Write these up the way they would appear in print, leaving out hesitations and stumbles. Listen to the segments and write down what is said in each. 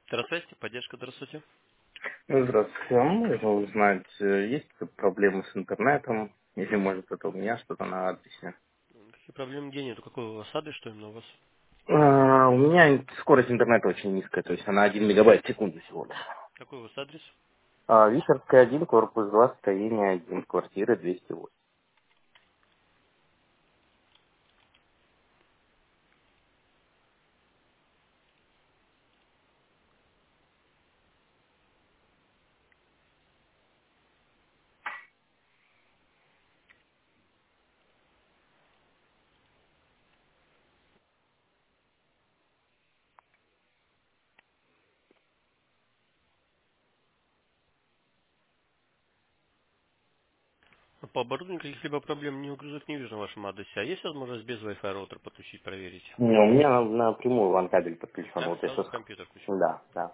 Здравствуйте, поддержка, здравствуйте. Здравствуйте. А можно узнать, есть тут проблемы с интернетом? Или, может, это у меня что-то на адресе? Какие проблемы, где нету? Какой у вас адрес, что именно у вас? У меня скорость интернета очень низкая, то есть она 1 мегабайт в секунду всего лишь. Какой у вас адрес? Вишерская 1, корпус 2, строение 1, квартира 208. По оборудованию каких-либо проблем не угрозок не вижу на вашем адресе. А есть возможность без Wi-Fi роутера подключить, проверить? Не, у меня напрямую ван-кабель подключен. Да, Вот я сразу сейчас... в компьютер включен. Да, да.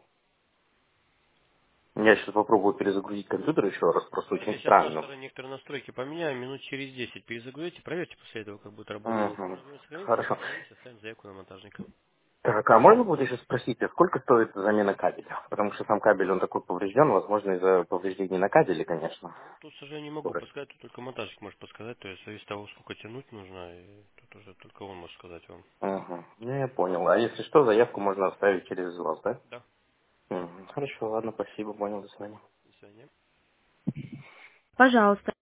Я сейчас попробую перезагрузить компьютер еще раз, просто Ну, очень если от вашей странно. стороны некоторые настройки поменяю, минут через 10 перезагрузите, проверьте после этого, как будет работать. Если Угу. возможность сохранить, Хорошо. сохраните, оставим заявку на монтажника. Так, а можно будет еще спросить, а сколько стоит замена кабеля? Потому что сам кабель, он такой поврежден, возможно, из-за повреждений на кабеле, конечно. Ну, тут, к сожалению, не могу Скорость. подсказать, тут только монтажник может подсказать, то есть зависит от того, сколько тянуть нужно, и тут уже только он может сказать вам. Угу. Ну, я понял. А если что, заявку можно оставить через вас, да? Да, Хорошо, ладно, спасибо, понял, до свидания. до свидания. Пожалуйста.